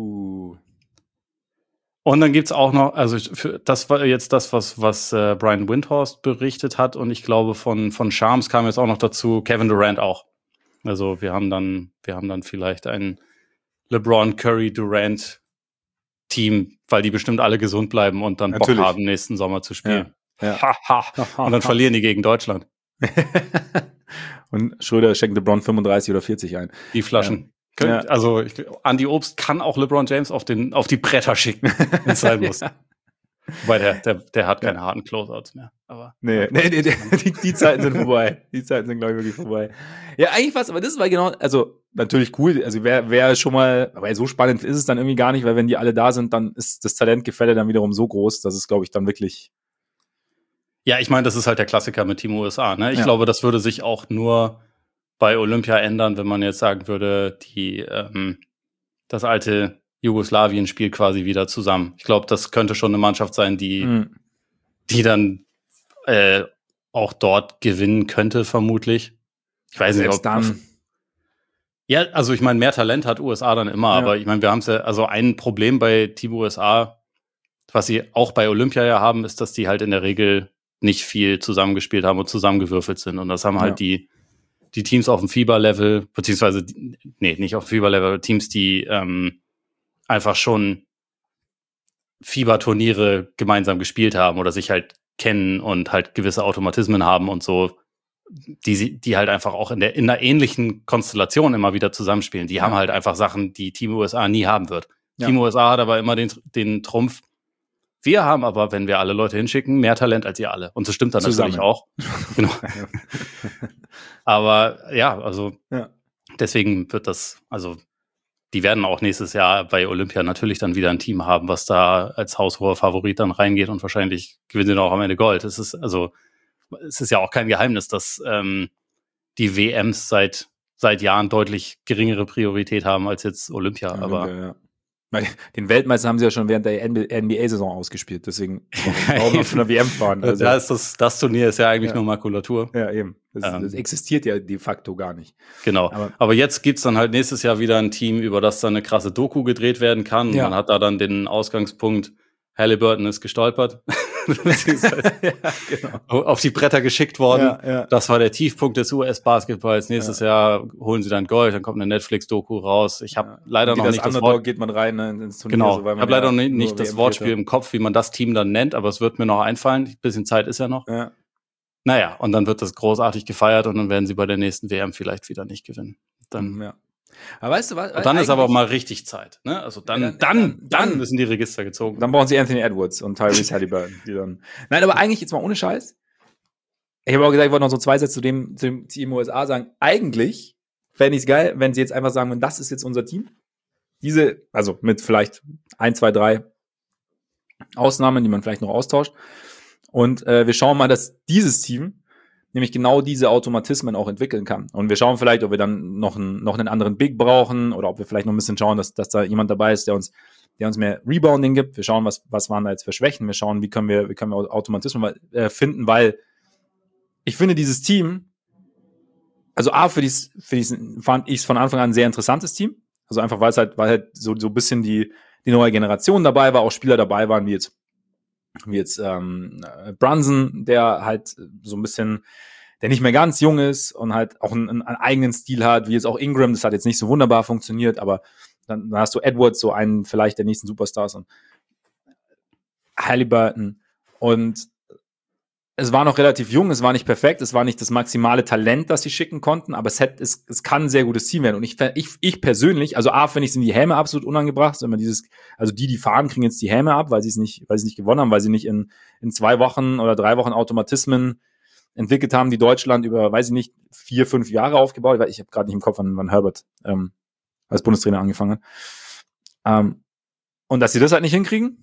Und dann gibt's auch noch, das war jetzt das, was Brian Windhorst berichtet hat, und ich glaube von Shams kam jetzt auch noch dazu Kevin Durant auch. Also wir haben dann vielleicht ein LeBron, Curry, Durant Team, weil die bestimmt alle gesund bleiben und dann Bock haben, nächsten Sommer zu spielen. Ja. Und dann verlieren die gegen Deutschland. Und Schröder schenkt LeBron 35 oder 40 ein. Die Flaschen. Also Andy Obst kann auch LeBron James auf die Bretter schicken, wenn es sein muss. Weil der hat keine harten Closeouts mehr. Aber nee, die Zeiten sind vorbei. Die Zeiten sind, glaube ich, wirklich vorbei. Ja, eigentlich fast, aber das war genau, also natürlich cool, also wäre schon mal, aber so spannend ist es dann irgendwie gar nicht, weil wenn die alle da sind, dann ist das Talentgefälle dann wiederum so groß, dass es, glaube ich, dann wirklich. Ja, ich meine, das ist halt der Klassiker mit Team USA, ne? Ich glaube, das würde sich auch nur bei Olympia ändern, wenn man jetzt sagen würde, das alte Jugoslawien spielt quasi wieder zusammen. Ich glaube, das könnte schon eine Mannschaft sein, die dann auch dort gewinnen könnte, vermutlich. Ich weiß nicht, ob dann. Ja, also ich meine, mehr Talent hat USA dann immer, aber ich meine, wir haben es ja, also ein Problem bei Team USA, was sie auch bei Olympia ja haben, ist, dass die halt in der Regel nicht viel zusammengespielt haben und zusammengewürfelt sind. Und das haben halt die Teams auf dem FIBA-Level, beziehungsweise, nicht auf dem FIBA-Level, Teams, die einfach schon FIBA-Turniere gemeinsam gespielt haben oder sich halt kennen und halt gewisse Automatismen haben und so, die halt einfach auch in einer ähnlichen Konstellation immer wieder zusammenspielen. Die haben halt einfach Sachen, die Team USA nie haben wird. Ja. Team USA hat aber immer den Trumpf. Wir haben aber, wenn wir alle Leute hinschicken, mehr Talent als ihr alle. Und das stimmt dann natürlich auch. Genau. Aber ja, also deswegen wird das, also die werden auch nächstes Jahr bei Olympia natürlich dann wieder ein Team haben, was da als haushoher Favorit dann reingeht, und wahrscheinlich gewinnen sie dann auch am Ende Gold. Es ist ja auch kein Geheimnis, dass die WMs seit Jahren deutlich geringere Priorität haben als jetzt Olympia. Aber den Weltmeister haben sie ja schon während der NBA-Saison ausgespielt, deswegen warum auf einer WM fahren. Also, das Turnier ist ja eigentlich nur Makulatur. Ja, eben. Das existiert ja de facto gar nicht. Genau. Aber jetzt gibt's dann halt nächstes Jahr wieder ein Team, über das dann eine krasse Doku gedreht werden kann. Ja. Man hat da dann den Ausgangspunkt, Halliburton ist gestolpert. Genau. Auf die Bretter geschickt worden. Ja. Das war der Tiefpunkt des US-Basketballs. Nächstes Jahr holen sie dann Gold, dann kommt eine Netflix-Doku raus. Ich habe leider noch nicht das Wort. Geht man rein ins Turnier. Genau. Ich habe leider noch nicht das Wortspiel im Kopf, wie man das Team dann nennt, aber es wird mir noch einfallen. Ein bisschen Zeit ist ja noch. Ja. Naja, und dann wird das großartig gefeiert und dann werden sie bei der nächsten WM vielleicht wieder nicht gewinnen. Dann, Aber weißt du was? Und dann ist aber mal richtig Zeit, ne? Also dann müssen die Register gezogen. Dann brauchen sie Anthony Edwards und Tyrese Halliburton. Nein, aber eigentlich jetzt mal ohne Scheiß. Ich habe auch gesagt, ich wollte noch so 2 Sätze zu dem Team USA sagen. Eigentlich fände ich es geil, wenn sie jetzt einfach sagen, das ist jetzt unser Team. Also mit vielleicht 1, 2, 3 Ausnahmen, die man vielleicht noch austauscht. Und wir schauen mal, dass dieses Team nämlich genau diese Automatismen auch entwickeln kann. Und wir schauen vielleicht, ob wir dann noch einen anderen Big brauchen oder ob wir vielleicht noch ein bisschen schauen, dass da jemand dabei ist, der uns mehr Rebounding gibt. Wir schauen, was waren da jetzt für Schwächen. Wir schauen, wie können wir Automatismen finden, weil ich finde dieses Team, also fand ich es von Anfang an ein sehr interessantes Team. Also einfach, weil halt so ein bisschen die neue Generation dabei war, auch Spieler dabei waren, wie jetzt Brunson, der halt so ein bisschen, der nicht mehr ganz jung ist und halt auch einen eigenen Stil hat, wie jetzt auch Ingram. Das hat jetzt nicht so wunderbar funktioniert, aber dann hast du Edwards, so einen vielleicht der nächsten Superstars, und Haliburton. Und es war noch relativ jung, es war nicht perfekt, es war nicht das maximale Talent, das sie schicken konnten, aber es kann ein sehr gutes Team werden. Und ich persönlich, also A, finde ich, sind die Helme absolut unangebracht, wenn man also die fahren, kriegen jetzt die Helme ab, weil sie es nicht gewonnen haben, weil sie nicht in 2 Wochen oder 3 Wochen Automatismen entwickelt haben, die Deutschland über, 4, 5 Jahre aufgebaut, weil ich habe gerade nicht im Kopf, wann Herbert als Bundestrainer angefangen hat. Und dass sie das halt nicht hinkriegen,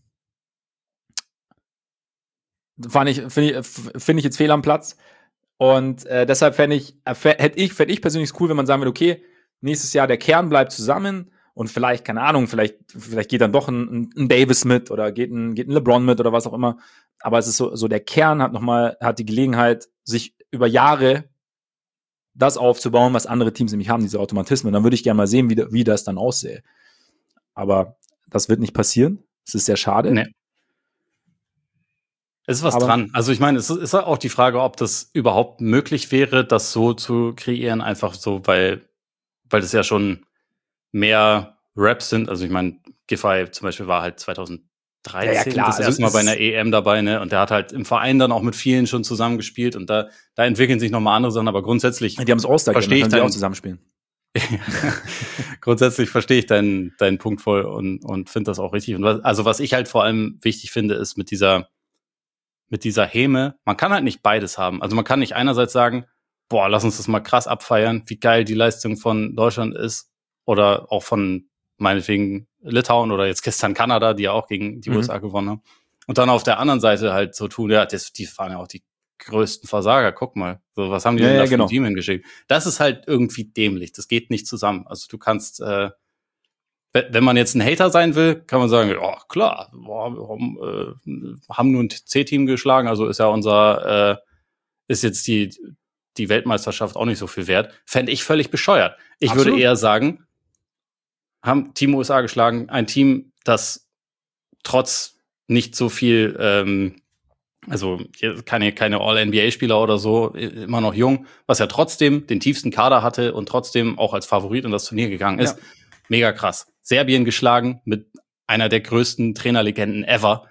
finde ich jetzt fehl am Platz. Und deshalb fände ich persönlich cool, wenn man sagen würde, okay, nächstes Jahr der Kern bleibt zusammen und vielleicht, keine Ahnung, vielleicht geht dann doch ein Davis mit oder geht ein LeBron mit oder was auch immer. Aber es ist so der Kern hat die Gelegenheit, sich über Jahre das aufzubauen, was andere Teams nämlich haben, diese Automatismen. Und dann würde ich gerne mal sehen, wie das dann aussähe. Aber das wird nicht passieren. Es ist sehr schade. Nee. Es ist was dran. Also ich meine, es ist auch die Frage, ob das überhaupt möglich wäre, das so zu kreieren, einfach so, weil das ja schon mehr Raps sind. Also ich meine, Giffey zum Beispiel war halt 2013 das erste Mal bei einer EM dabei, ne? Und der hat halt im Verein dann auch mit vielen schon zusammengespielt und da entwickeln sich nochmal andere Sachen, aber grundsätzlich. Die haben es All-Star gemacht, können die auch zusammenspielen. Grundsätzlich verstehe ich deinen Punkt voll und finde das auch richtig. Und was ich halt vor allem wichtig finde, ist mit dieser Häme, man kann halt nicht beides haben. Also man kann nicht einerseits sagen, boah, lass uns das mal krass abfeiern, wie geil die Leistung von Deutschland ist oder auch von meinetwegen Litauen oder jetzt gestern Kanada, die ja auch gegen die USA gewonnen haben. Und dann auf der anderen Seite halt so tun, ja, die fahren ja auch die größten Versager, guck mal. So, was haben die denn da für ein Team hingeschickt? Das ist halt irgendwie dämlich, das geht nicht zusammen. Also du kannst wenn man jetzt ein Hater sein will, kann man sagen, ja, klar, wir haben nur ein C-Team geschlagen, also ist ja ist jetzt die Weltmeisterschaft auch nicht so viel wert. Fände ich völlig bescheuert. Ich würde eher sagen, haben Team USA geschlagen, ein Team, das trotz nicht so viel, also keine All-NBA-Spieler oder so, immer noch jung, was ja trotzdem den tiefsten Kader hatte und trotzdem auch als Favorit in das Turnier gegangen ist. Ja. Mega krass. Serbien geschlagen mit einer der größten Trainerlegenden ever,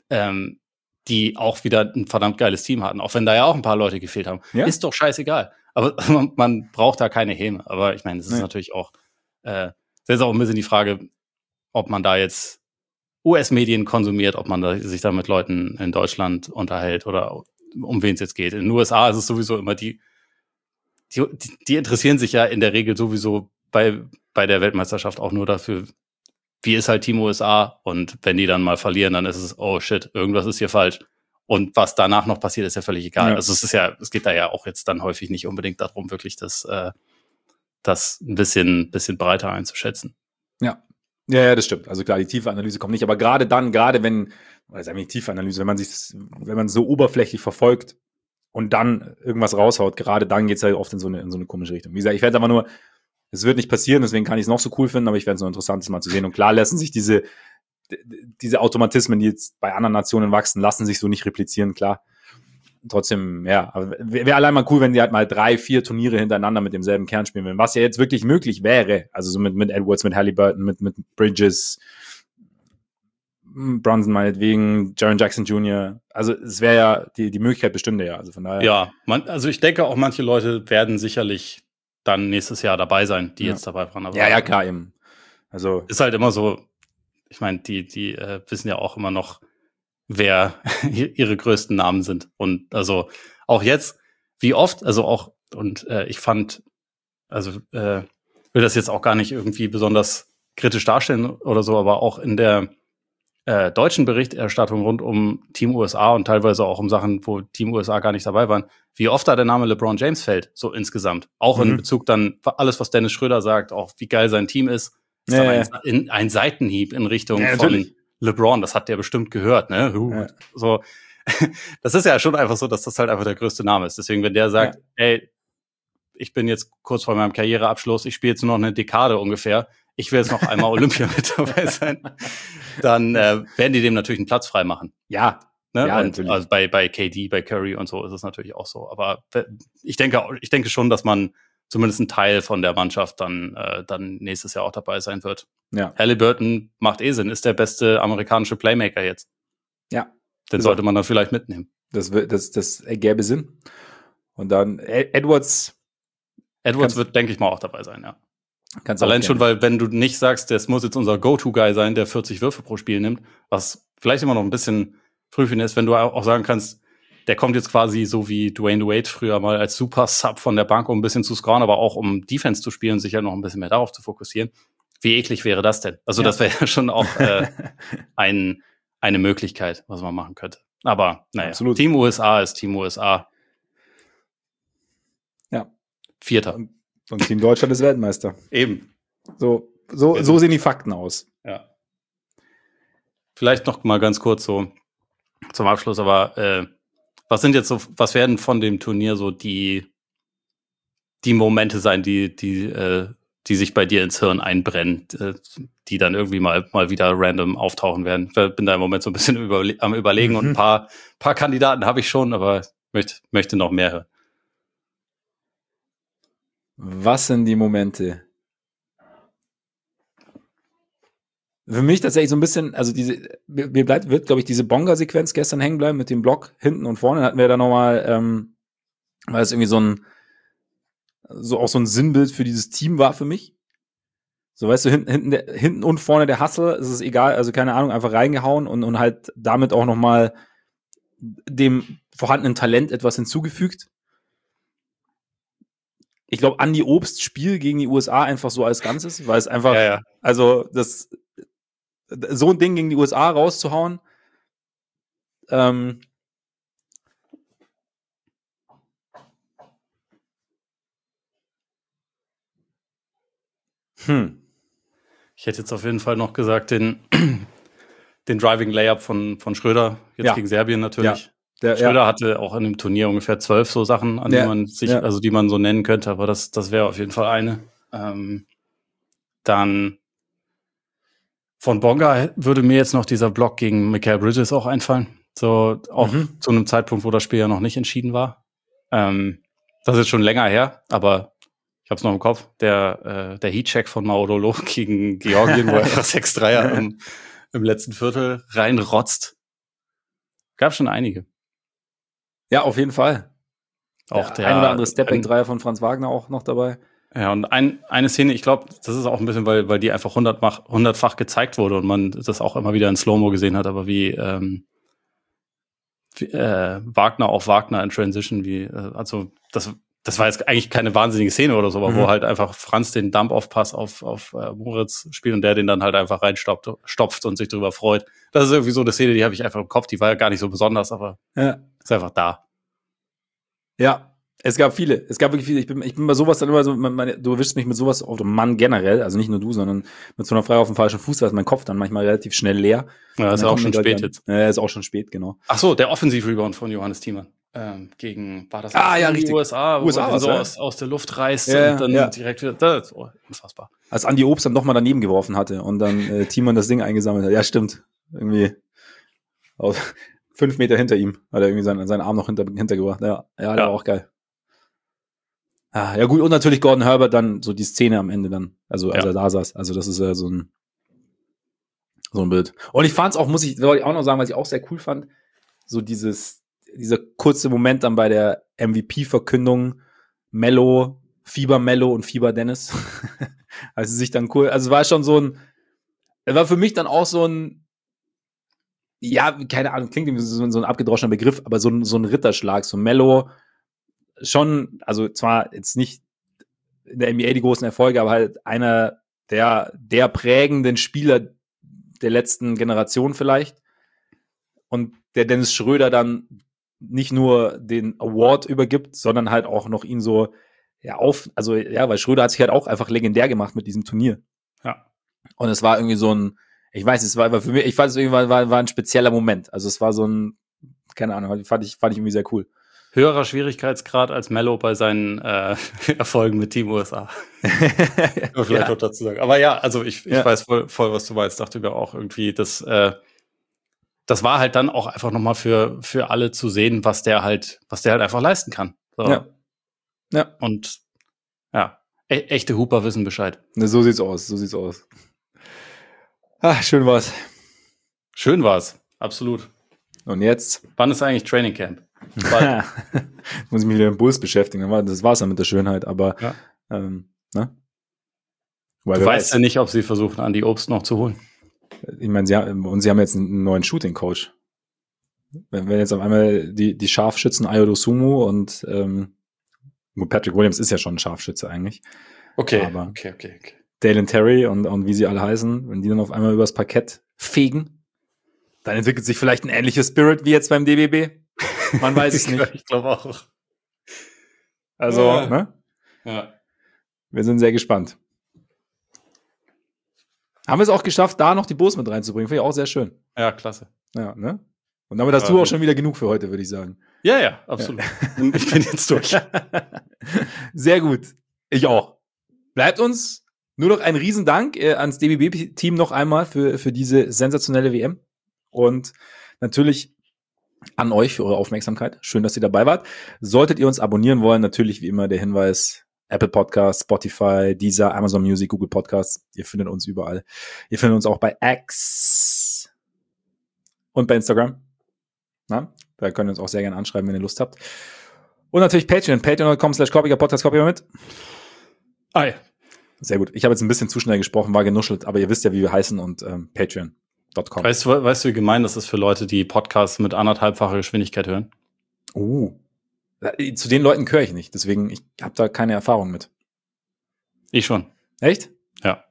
die auch wieder ein verdammt geiles Team hatten, auch wenn da ja auch ein paar Leute gefehlt haben. Ja. Ist doch scheißegal. Aber man braucht da keine Häme. Aber ich meine, es ist natürlich auch sehr, sehr auch ein bisschen die Frage, ob man da jetzt US-Medien konsumiert, ob man sich da mit Leuten in Deutschland unterhält oder um wen es jetzt geht. In den USA ist es sowieso immer die interessieren sich ja in der Regel sowieso bei der Weltmeisterschaft auch nur dafür, wie ist halt Team USA, und wenn die dann mal verlieren, dann ist es, oh shit, irgendwas ist hier falsch. Und was danach noch passiert, ist ja völlig egal. Ja. Also es geht da ja auch jetzt dann häufig nicht unbedingt darum, wirklich das ein bisschen breiter einzuschätzen. Ja. Ja, das stimmt. Also klar, die tiefe Analyse kommt nicht, aber gerade wenn man so oberflächlich verfolgt und dann irgendwas raushaut, gerade dann geht es halt oft in so eine komische Richtung. Wie gesagt, ich werde aber nur, es wird nicht passieren, deswegen kann ich es noch so cool finden, aber ich werde es noch interessant, das mal zu sehen. Und klar lassen sich diese Automatismen, die jetzt bei anderen Nationen wachsen, lassen sich so nicht replizieren, klar. Trotzdem, ja, aber wäre allein mal cool, wenn die halt mal 3, 4 Turniere hintereinander mit demselben Kern spielen würden, was ja jetzt wirklich möglich wäre. Also so mit Edwards, mit Haliburton, mit Bridges, Brunson meinetwegen, Jaren Jackson Jr. Also es wäre ja, die Möglichkeit bestünde ja. Also von daher. Ja, also ich denke auch, manche Leute werden sicherlich dann nächstes Jahr dabei sein, die jetzt dabei waren. Aber ja, klar, eben. Also ist halt immer so, ich meine, die wissen ja auch immer noch, wer ihre größten Namen sind. Und also auch jetzt, wie oft, also auch, und ich fand, also will das jetzt auch gar nicht irgendwie besonders kritisch darstellen oder so, aber auch in der deutschen Berichterstattung rund um Team USA und teilweise auch um Sachen, wo Team USA gar nicht dabei waren, wie oft da der Name LeBron James fällt, so insgesamt. Auch in Bezug dann alles, was Dennis Schröder sagt, auch wie geil sein Team ist dann ein Seitenhieb in Richtung von LeBron. Das hat der bestimmt gehört, ne? So, das ist ja schon einfach so, dass das halt einfach der größte Name ist. Deswegen, wenn der sagt, ey, ich bin jetzt kurz vor meinem Karriereabschluss, ich spiele jetzt nur noch eine Dekade ungefähr, ich will jetzt noch einmal Olympia mit dabei sein, dann werden die dem natürlich einen Platz frei machen. Ja, ne? Ja, Und natürlich. also bei KD, bei Curry und so ist es natürlich auch so. Aber ich denke schon, dass man zumindest ein Teil von der Mannschaft dann nächstes Jahr auch dabei sein wird. Ja. Halliburton macht Sinn, ist der beste amerikanische Playmaker jetzt. Ja. Den sollte man dann vielleicht mitnehmen. Das ergäbe Sinn. Und dann Edwards wird, denke ich mal, auch dabei sein, ja. Allein schon, weil wenn du nicht sagst, das muss jetzt unser Go-To-Guy sein, der 40 Würfe pro Spiel nimmt, was vielleicht immer noch ein bisschen früh für ihn ist, wenn du auch sagen kannst, der kommt jetzt quasi so wie Dwayne Wade früher mal als Super-Sub von der Bank, um ein bisschen zu scoren, aber auch um Defense zu spielen und sich ja noch ein bisschen mehr darauf zu fokussieren. Wie eklig wäre das denn? Also das wäre ja schon auch eine Möglichkeit, was man machen könnte. Aber naja, Absolut. Team USA ist Team USA. Ja. 4. Und Team Deutschland ist Weltmeister. Eben. So sehen die Fakten aus. Ja. Vielleicht noch mal ganz kurz so zum Abschluss, aber was werden von dem Turnier so die Momente sein, die sich bei dir ins Hirn einbrennen, die dann irgendwie mal wieder random auftauchen werden? Ich bin da im Moment so ein bisschen am Überlegen und ein paar Kandidaten habe ich schon, aber möchte noch mehr hören. Was sind die Momente? Für mich tatsächlich so ein bisschen, also wird, glaube ich, diese Bonga-Sequenz gestern hängen bleiben mit dem Block hinten und vorne. Dann hatten wir da nochmal, weil es irgendwie auch so ein Sinnbild für dieses Team war für mich. So, weißt du, hinten und vorne der Hustle, ist es egal, also keine Ahnung, einfach reingehauen und halt damit auch nochmal dem vorhandenen Talent etwas hinzugefügt. Ich glaube, Andy Obst Spiel gegen die USA einfach so als Ganzes, weil es einfach, also so ein Ding gegen die USA rauszuhauen, Ich hätte jetzt auf jeden Fall noch gesagt, den Driving Layup von Schröder, jetzt gegen Serbien natürlich. Ja. Schröder hatte auch in dem Turnier ungefähr 12 so Sachen, an die man die man so nennen könnte, aber das wäre auf jeden Fall eine. Dann von Bonga würde mir jetzt noch dieser Block gegen Mikal Bridges auch einfallen. So auch zu einem Zeitpunkt, wo das Spiel ja noch nicht entschieden war. Das ist schon länger her, aber ich hab's noch im Kopf. Der Heatcheck von Maudolo gegen Georgien, wo er einfach 6 Dreier im letzten Viertel reinrotzt. Gab schon einige. Ja, auf jeden Fall. Auch der ein oder andere Stepback-Dreier von Franz Wagner auch noch dabei. Ja, und eine Szene, ich glaube, das ist auch ein bisschen, weil die einfach hundertfach gezeigt wurde und man das auch immer wieder in Slow-Mo gesehen hat, aber wie Wagner auf Wagner in Transition, also das war jetzt eigentlich keine wahnsinnige Szene oder so, aber wo halt einfach Franz den Dump-Off-Pass auf Moritz spielt und der den dann halt einfach reinstopft und sich darüber freut. Das ist irgendwie so eine Szene, die habe ich einfach im Kopf, die war ja gar nicht so besonders, aber ist einfach da. Ja, es gab wirklich viele. Ich bin bei sowas dann immer so, du erwischst mich mit sowas auf dem Mann generell, also nicht nur du, sondern mit so einer Frage auf dem falschen Fuß, da ist mein Kopf dann manchmal relativ schnell leer. Ja, ist auch schon spät jetzt. Ja, ist auch schon spät, genau. Ach so, der Offensiv-Rebound von Johannes Thiemann. War das richtig. Die USA, wo er so aus der Luft reißt und dann direkt wieder, das ist unfassbar. Als Andy Obst dann nochmal daneben geworfen hatte und dann Thiemann das Ding eingesammelt hat. Ja, stimmt. Irgendwie 5 Meter hinter ihm hat er irgendwie seinen Arm noch hintergebracht. Ja, der war auch geil. Ja, gut, und natürlich Gordon Herbert dann so die Szene am Ende dann, also als er da saß. Also das ist ja so ein Bild. Und ich fand's auch, wollte ich auch noch sagen, was ich auch sehr cool fand, so dieser kurze Moment dann bei der MVP-Verkündung, Fieber Mello und Fieber Dennis. Also sich dann cool, also es war schon war für mich dann auch so ein, ja, keine Ahnung, klingt irgendwie so ein abgedroschener Begriff, aber so ein Ritterschlag, so Mello schon, also zwar jetzt nicht in der NBA die großen Erfolge, aber halt einer der prägenden Spieler der letzten Generation vielleicht. Und der Dennis Schröder dann nicht nur den Award übergibt, sondern halt auch noch ihn so, weil Schröder hat sich halt auch einfach legendär gemacht mit diesem Turnier. Ja. Und es war irgendwie so ein, ich weiß, es war für mich, ich fand es irgendwie war ein spezieller Moment. Also es war so ein, keine Ahnung, fand ich irgendwie sehr cool. höherer Schwierigkeitsgrad als Melo bei seinen Erfolgen mit Team USA. Vielleicht noch dazu sagen. Aber ja, also ich weiß voll, was du meinst. Dachte mir auch irgendwie, das war halt dann auch einfach nochmal für alle zu sehen, was der halt einfach leisten kann. So. Ja. Und ja, echte Hooper wissen Bescheid. Ne, so sieht's aus. Schön war's. Schön war's, absolut. Und jetzt? Wann ist eigentlich Training Camp? Muss ich mich wieder mit Bulls beschäftigen. Das war's dann mit der Schönheit, aber ne? Du weißt ja nicht, ob sie versuchen, Andy Obst noch zu holen. Ich meine, sie haben jetzt einen neuen Shooting-Coach. Wenn jetzt auf einmal die Scharfschützen Ayo Dosunmu und Patrick Williams ist ja schon ein Scharfschütze eigentlich. Okay. Dalen Terry und wie sie alle heißen, wenn die dann auf einmal übers Parkett fegen, dann entwickelt sich vielleicht ein ähnliches Spirit wie jetzt beim DBB. Man weiß es nicht. Ich glaube auch. Also, ne? Ja. Wir sind sehr gespannt. Haben wir es auch geschafft, da noch die Bulls mit reinzubringen. Finde ich auch sehr schön. Ja, klasse. Ja, ne? Und damit hast du auch schon wieder genug für heute, würde ich sagen. Ja, absolut. Ja. Ich bin jetzt durch. Sehr gut. Ich auch. Bleibt uns nur noch ein Riesendank ans DBB-Team noch einmal für diese sensationelle WM. Und natürlich an euch für eure Aufmerksamkeit. Schön, dass ihr dabei wart. Solltet ihr uns abonnieren wollen, natürlich wie immer der Hinweis, Apple Podcasts, Spotify, Deezer, Amazon Music, Google Podcasts. Ihr findet uns überall. Ihr findet uns auch bei X und bei Instagram. Na, da könnt ihr uns auch sehr gerne anschreiben, wenn ihr Lust habt. Und natürlich patreon.com/Korpiger-Podcast, Korpiger mit. Ja. Sehr gut. Ich habe jetzt ein bisschen zu schnell gesprochen, war genuschelt, aber ihr wisst ja, wie wir heißen und patreon.com. Weißt du, wie gemein das ist für Leute, die Podcasts mit 1,5-facher Geschwindigkeit hören? Zu den Leuten gehöre ich nicht, deswegen ich habe da keine Erfahrung mit. Ich schon. Echt? Ja.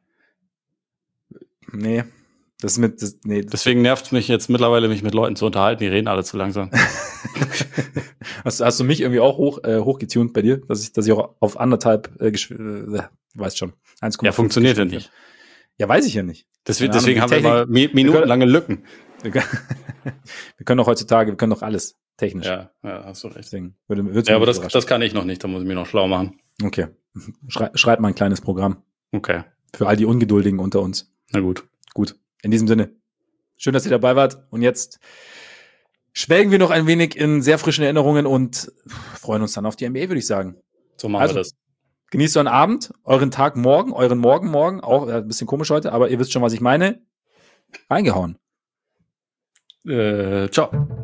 Nee. Deswegen nervt es mich jetzt mittlerweile, mich mit Leuten zu unterhalten, die reden alle zu langsam. Hast du mich irgendwie auch hochgetunt bei dir, dass ich auch auf 1,5 weißt schon. 1,5 ja, funktioniert ja nicht. Ja, weiß ich ja nicht. Deswegen haben wir mal minutenlange Lücken. Wir können doch heutzutage, alles technisch. Ja, hast du recht. Deswegen aber das kann ich noch nicht, da muss ich mich noch schlau machen. Okay. Schreib mal ein kleines Programm. Okay. Für all die Ungeduldigen unter uns. Na gut. In diesem Sinne, schön, dass ihr dabei wart. Und jetzt schwelgen wir noch ein wenig in sehr frischen Erinnerungen und freuen uns dann auf die NBA, würde ich sagen. So machen wir das. Genießt euren Abend, euren Tag morgen, euren Morgen, auch ein bisschen komisch heute, aber ihr wisst schon, was ich meine. Reingehauen. Ciao.